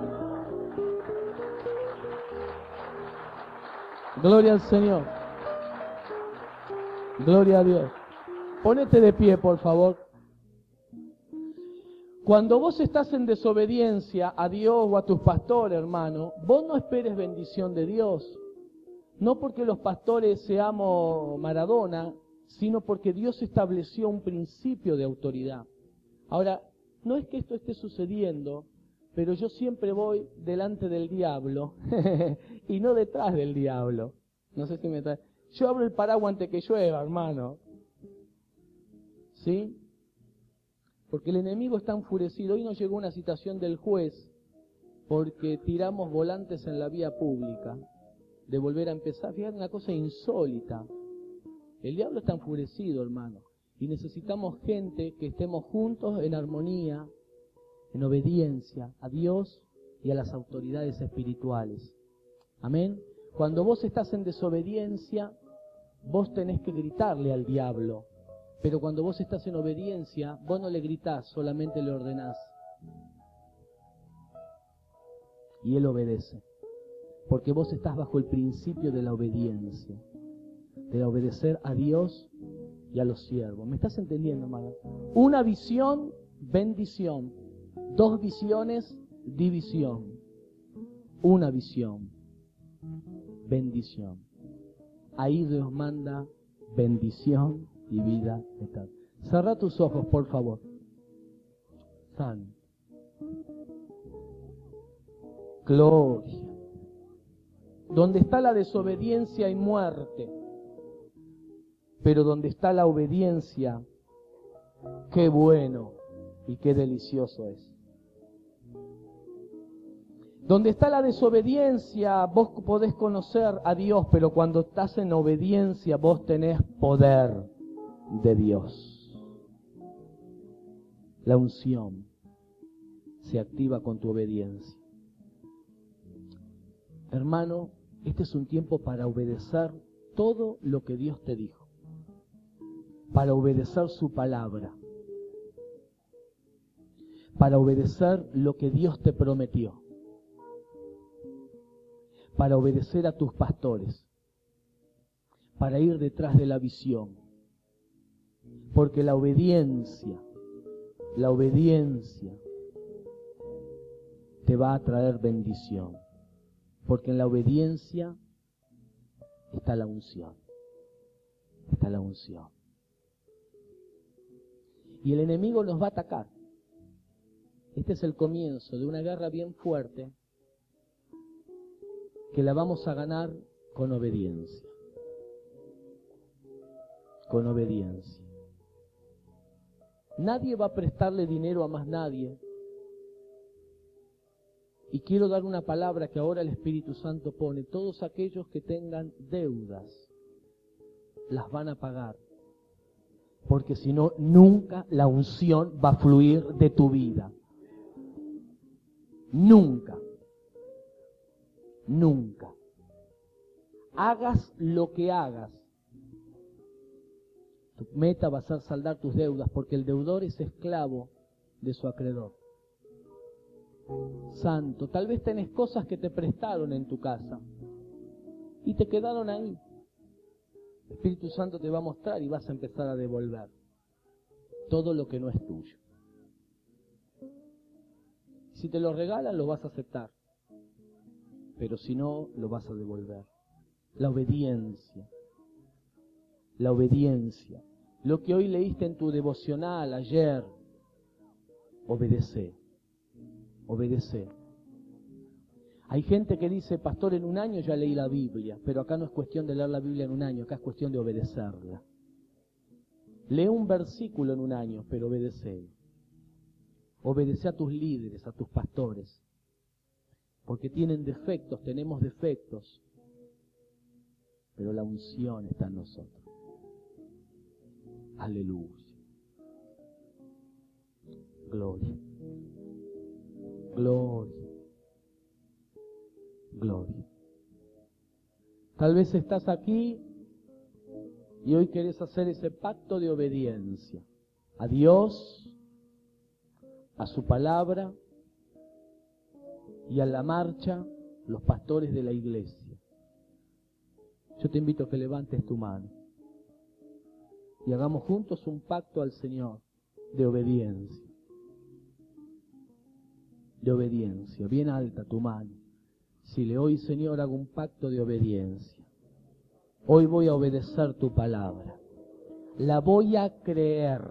Gloria al Señor. Gloria a Dios. Ponete de pie, por favor. Cuando vos estás en desobediencia a Dios o a tus pastores, hermano, vos no esperes bendición de Dios. No porque los pastores seamos Maradona, sino porque Dios estableció un principio de autoridad. Ahora, no es que esto esté sucediendo, pero yo siempre voy delante del diablo y no detrás del diablo. No sé si me trae. Yo abro el paraguas antes que llueva, hermano. ¿Sí? Porque el enemigo está enfurecido. Hoy nos llegó una citación del juez porque tiramos volantes en la vía pública. De volver a empezar. Fíjate, una cosa insólita. El diablo está enfurecido, hermano. Y necesitamos gente que estemos juntos en armonía, en obediencia a Dios y a las autoridades espirituales. Amén. Cuando vos estás en desobediencia, vos tenés que gritarle al diablo. Pero cuando vos estás en obediencia, vos no le gritás, solamente le ordenás. Y él obedece. Porque vos estás bajo el principio de la obediencia. De obedecer a Dios y a los siervos. ¿Me estás entendiendo, hermano? Una visión, bendición. Dos visiones, división. Una visión, bendición. Ahí Dios manda bendición y vida eterna. Cerra tus ojos, por favor. Santo. Gloria. Donde está la desobediencia hay muerte. Pero donde está la obediencia, qué bueno y qué delicioso es. Donde está la desobediencia, vos podés conocer a Dios, pero cuando estás en obediencia, vos tenés poder de Dios. La unción se activa con tu obediencia. Hermano, Este es un tiempo para obedecer todo lo que Dios te dijo, para obedecer su palabra, para obedecer lo que Dios te prometió, para obedecer a tus pastores, para ir detrás de la visión. Porque la obediencia, la obediencia te va a traer bendición. Porque en la obediencia está la unción. Está la unción. Y el enemigo nos va a atacar. Este es el comienzo de una guerra bien fuerte que la vamos a ganar con obediencia. Con obediencia. Nadie va a prestarle dinero a más nadie. Y quiero dar una palabra que ahora el Espíritu Santo pone. Todos aquellos que tengan deudas, las van a pagar. Porque si no, nunca la unción va a fluir de tu vida. Nunca. Nunca. Hagas lo que hagas. Tu meta va a ser saldar tus deudas, porque el deudor es esclavo de su acreedor. Santo, tal vez tenés cosas que te prestaron en tu casa y te quedaron ahí. El Espíritu Santo te va a mostrar y vas a empezar a devolver todo lo que no es tuyo. Si te lo regalan, lo vas a aceptar, pero si no, lo vas a devolver. La obediencia. La obediencia. Lo que hoy leíste en tu devocional ayer, obedece. Obedece. Hay gente que dice, pastor, en un año ya leí la Biblia, pero acá no es cuestión de leer la Biblia en un año, acá es cuestión de obedecerla. Lee un versículo en un año, pero obedece. Obedece a tus líderes, a tus pastores, porque tienen defectos, tenemos defectos, pero la unción está en nosotros. Aleluya. Gloria. Gloria. Gloria. Tal vez estás aquí y hoy querés hacer ese pacto de obediencia a Dios, a su palabra y a la marcha, los pastores de la iglesia. Yo te invito a que levantes tu mano y hagamos juntos un pacto al Señor de obediencia. De obediencia, bien alta tu mano. Dile, hoy Señor hago un pacto de obediencia. Hoy voy a obedecer tu palabra. La voy a creer.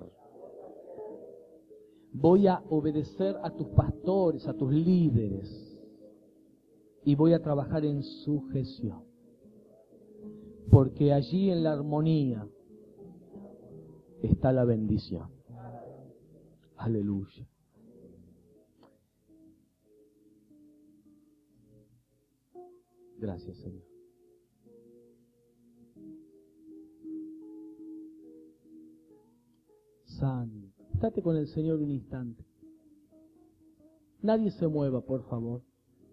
Voy a obedecer a tus pastores, a tus líderes. Y voy a trabajar en sujeción. Porque allí en la armonía está la bendición. Aleluya. Gracias, Señor. Santo. Estate con el Señor un instante. Nadie se mueva, por favor.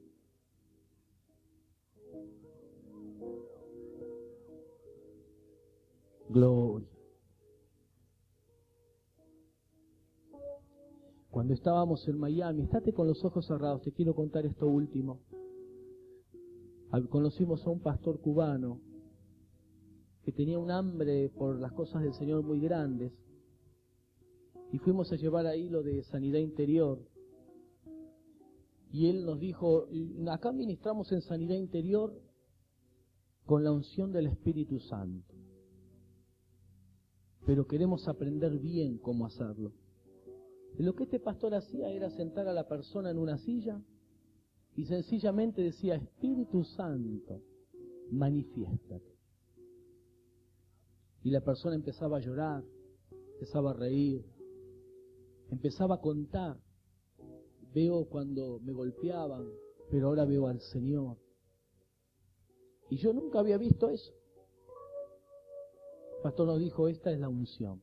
Gloria. Cuando estábamos en Miami, estate con los ojos cerrados, te quiero contar esto último. Conocimos a un pastor cubano que tenía un hambre por las cosas del Señor muy grandes y fuimos a llevar ahí lo de sanidad interior y él nos dijo, acá ministramos en sanidad interior con la unción del Espíritu Santo, pero queremos aprender bien cómo hacerlo. Y lo que este pastor hacía era sentar a la persona en una silla y sencillamente decía, Espíritu Santo, manifiéstate. Y la persona empezaba a llorar, empezaba a reír, empezaba a contar. Veo cuando me golpeaban, pero ahora veo al Señor. Y yo nunca había visto eso. El pastor nos dijo, esta es la unción.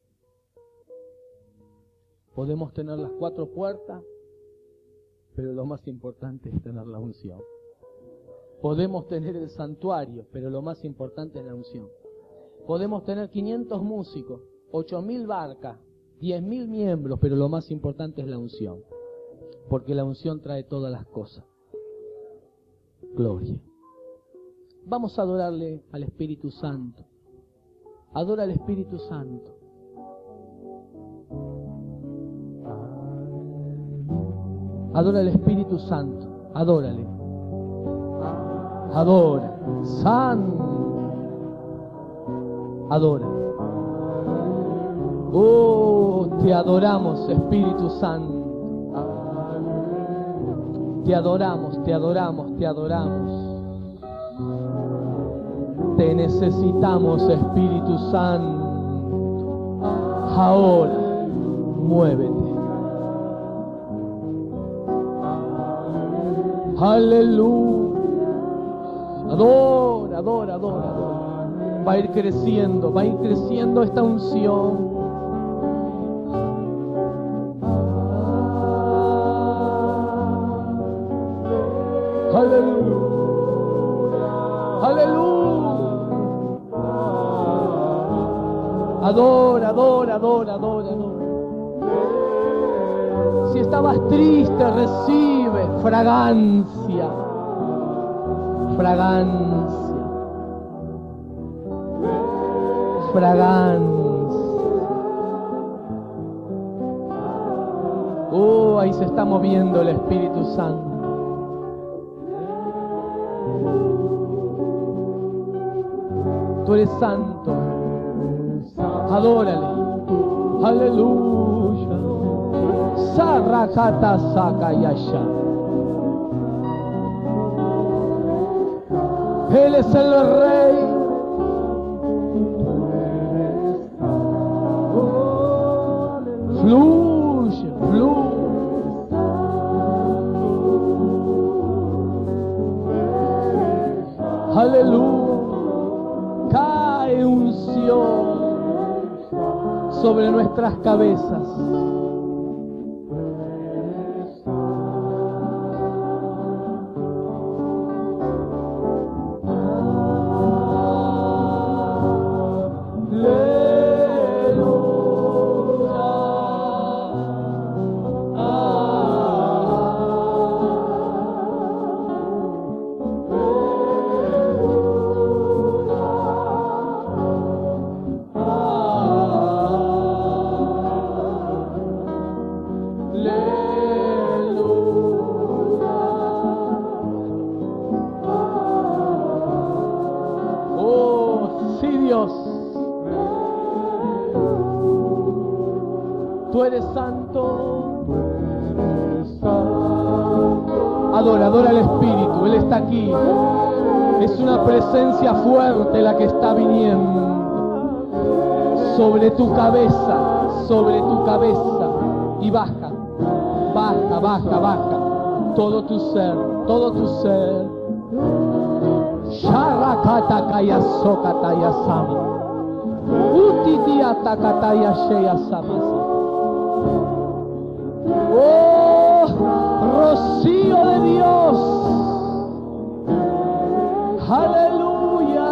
Podemos tener las cuatro puertas, pero lo más importante es tener la unción. Podemos tener el santuario, pero lo más importante es la unción. Podemos tener quinientos músicos, ocho mil barcas, diez mil miembros, pero lo más importante es la unción. Porque la unción trae todas las cosas. Gloria. Vamos a adorarle al Espíritu Santo. Adora al Espíritu Santo. Adora al Espíritu Santo. Adórale. Adora. Santo. Adora. Oh, te adoramos, Espíritu Santo. Te adoramos, te adoramos, te adoramos. Te necesitamos, Espíritu Santo. Ahora, muévete. Aleluya. Adora, adora, adora, adora. Va a ir creciendo, va a ir creciendo esta unción. Aleluya. Aleluya. Adora, adora, adora, adora, adora. Si estabas triste, recibe fragancia. Fragancia. Fragancia. Oh, ahí se está moviendo el Espíritu Santo. Tú eres santo. Adórale. Aleluya. Sarrakata Sakayasha. Él es el Rey. Fluye, fluye. Aleluya. Cae unción sobre nuestras cabezas. Tú eres santo. Adora, adora al Espíritu. Él está aquí. Es una presencia fuerte la que está viniendo sobre tu cabeza, sobre tu cabeza. Y baja, baja, baja, baja. Todo tu ser, todo tu ser. Sharakata kaya sokataya sama. Utitia takataya sheya sama. ¡Oh! Rocío de Dios. ¡Aleluya!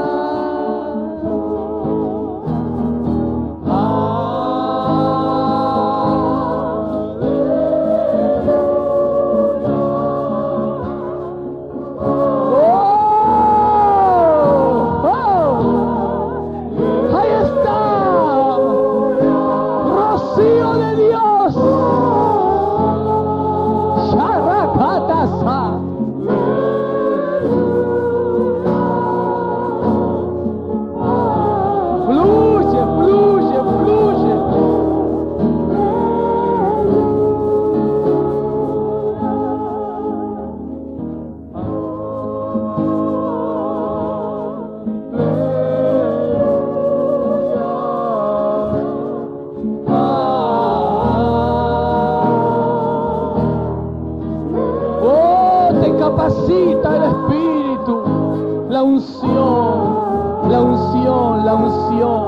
Capacita el Espíritu, la unción, la unción, la unción.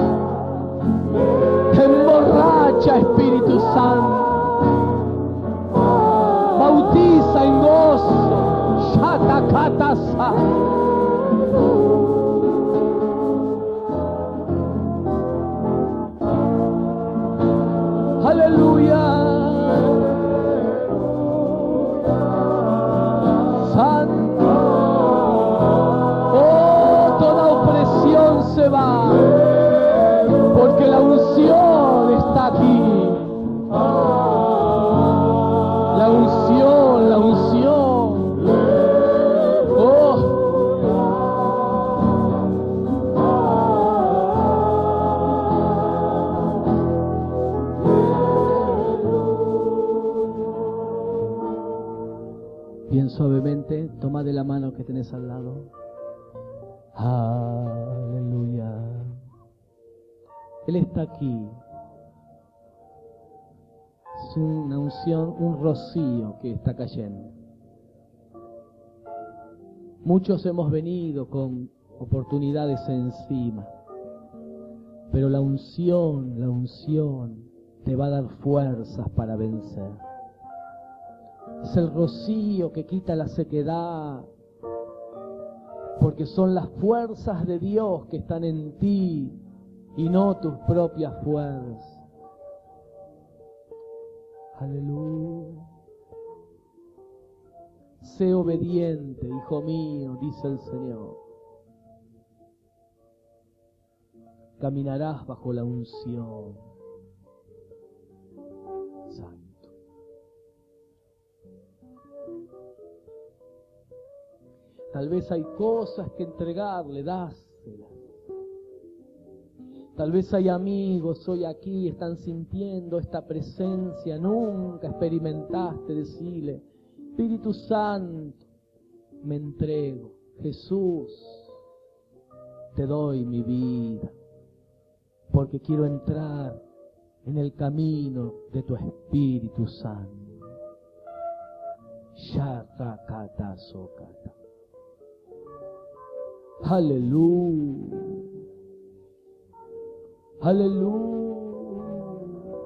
Te emborracha, Espíritu Santo. Bautiza en gozo. Shataka Shatasa. Aleluya. Santo. Oh, toda opresión se va, porque la unción está aquí. La unción, la unción. Oh. Bien suavemente, toma de la mano que tenés al lado. Aleluya. Él está aquí. Es una unción, un rocío que está cayendo. Muchos hemos venido con oportunidades encima, pero la unción, la unción te va a dar fuerzas para vencer. Es el rocío que quita la sequedad, porque son las fuerzas de Dios que están en ti y no tus propias fuerzas. Aleluya. Sé obediente, hijo mío, dice el Señor. Caminarás bajo la unción. Santo. Tal vez hay cosas que entregarle, dáselas. Tal vez hay amigos hoy aquí, están sintiendo esta presencia, nunca experimentaste, decirle, Espíritu Santo, me entrego, Jesús, te doy mi vida, porque quiero entrar en el camino de tu Espíritu Santo. Shakakata sokata. Aleluya. Aleluya.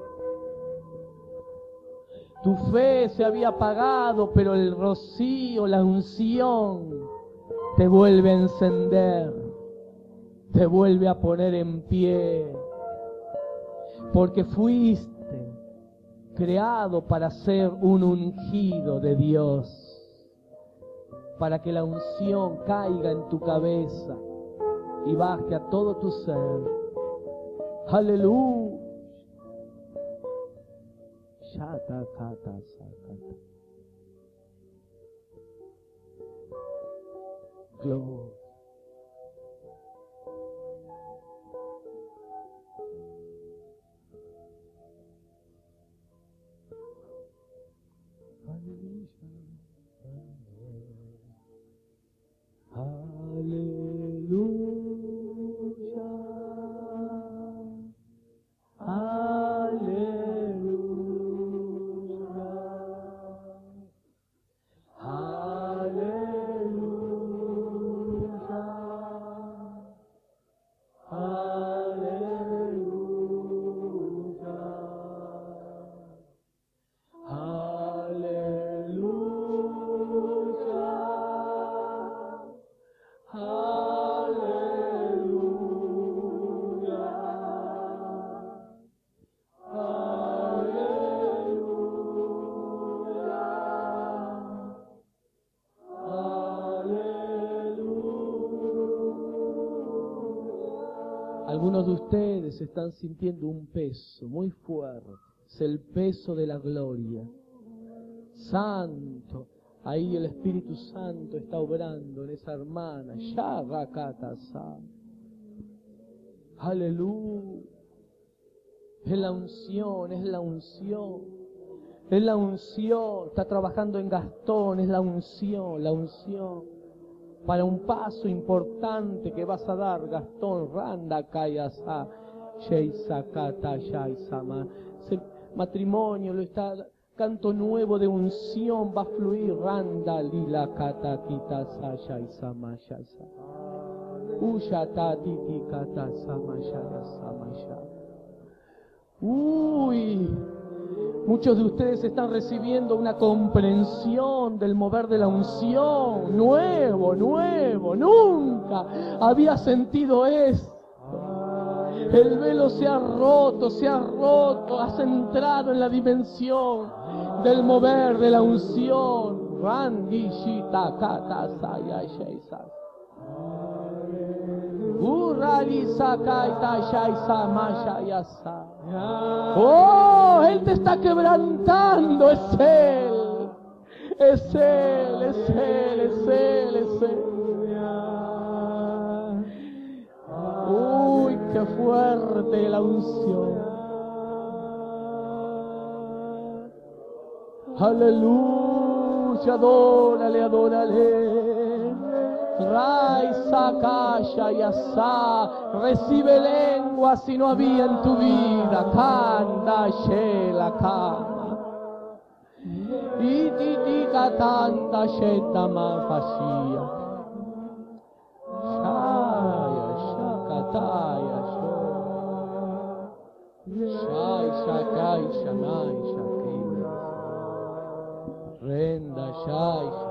Tu fe se había apagado, pero el rocío, la unción, te vuelve a encender, te vuelve a poner en pie, porque fuiste creado para ser un ungido de Dios, para que la unción caiga en tu cabeza y baje a todo tu ser. Aleluya. Shata kata sakata. Gloria. Algunos de ustedes están sintiendo un peso muy fuerte. Es el peso de la gloria. Santo. Ahí el Espíritu Santo está obrando en esa hermana. Shagakatasa. Aleluya. Es la unción, es la unción. Es la unción. Está trabajando en Gastón. Es la unción, la unción. Para un paso importante que vas a dar, Gastón, Randa Kayasa, Sheisakata Shaisama. Ese matrimonio lo está, canto nuevo de unción va a fluir, Randa Lila Kata Kita Shaisama Shaisa. Ushata Titi Kata Sama Shaya Sama Shaya. Uy, Muchos de ustedes están recibiendo una comprensión del mover de la unción. Nuevo, nuevo, nunca había sentido esto. El velo se ha roto, se ha roto, has entrado en la dimensión del mover de la unción. Rangi shita kata saya shaisa. Urari sakaita shaisa mashayasa. Oh, Él te está quebrantando, es Él. Es Él, es Él, es Él, es Él. Uy, qué fuerte la unción. Aleluya, adórale, adórale. Rai sakasha yasa. Recibe lengua si no había en tu vida. Kanda shela kama. Iti ti katanda sheta mafashia. Shaya shakataya sho. Shai shakai shamai shakai. Renda shai shakai.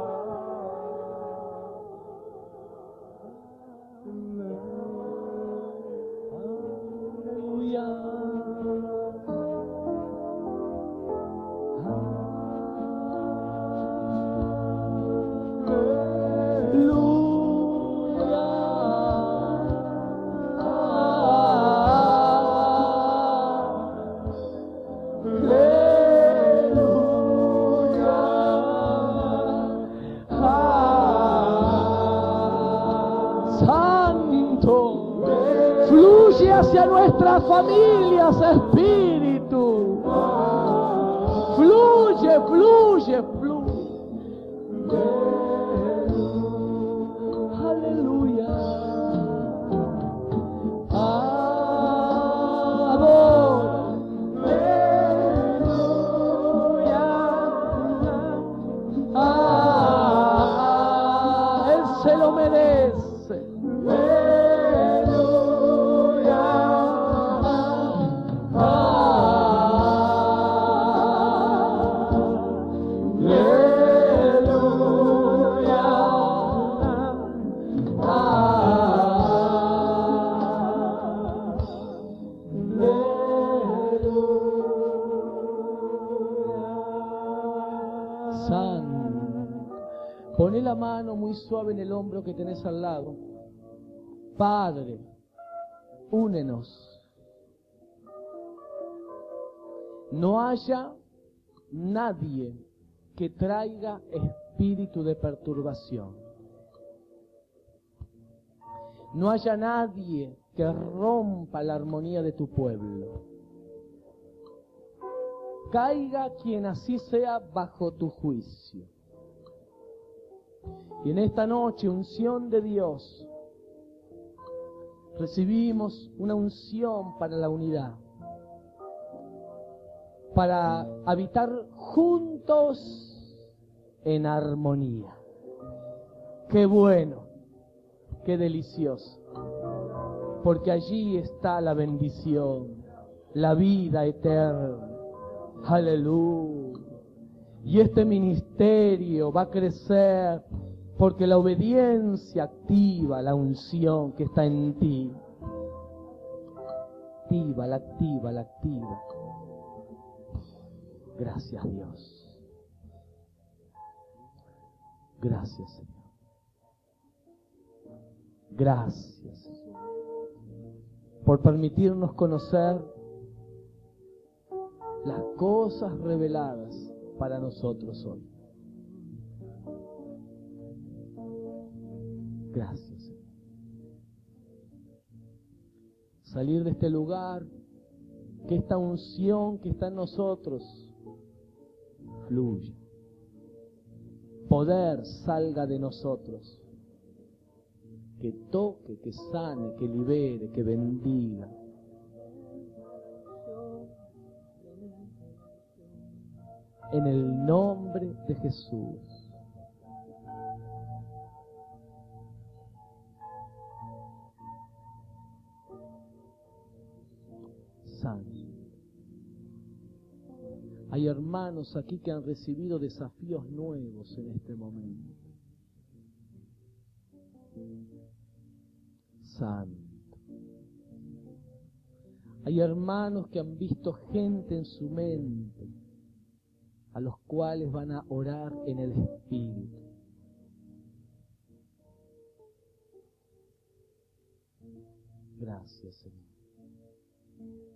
Hacia nuestras familias, Espíritu. Fluye, fluye, fluye. Aleluya. Adora. Ah, Él se lo merece. Poné la mano muy suave en el hombro que tenés al lado. Padre, únenos. No haya nadie que traiga espíritu de perturbación. No haya nadie que rompa la armonía de tu pueblo. Caiga quien así sea bajo tu juicio. Y en esta noche, unción de Dios, recibimos una unción para la unidad, para habitar juntos en armonía. Qué bueno, qué delicioso, porque allí está la bendición, la vida eterna. Aleluya. Y este ministerio va a crecer porque la obediencia activa la unción que está en ti. Activa, la activa, la activa. Gracias, Dios. Gracias, Señor. Gracias por permitirnos conocer las cosas reveladas para nosotros hoy. Gracias, Señor. Salir de este lugar, que esta unción que está en nosotros fluya. Poder salga de nosotros. Que toque, que sane, que libere, que bendiga. En el nombre de Jesús. Santo. Hay hermanos aquí que han recibido desafíos nuevos en este momento. Santo. Hay hermanos que han visto gente en su mente, a los cuales van a orar en el Espíritu. Gracias, Señor.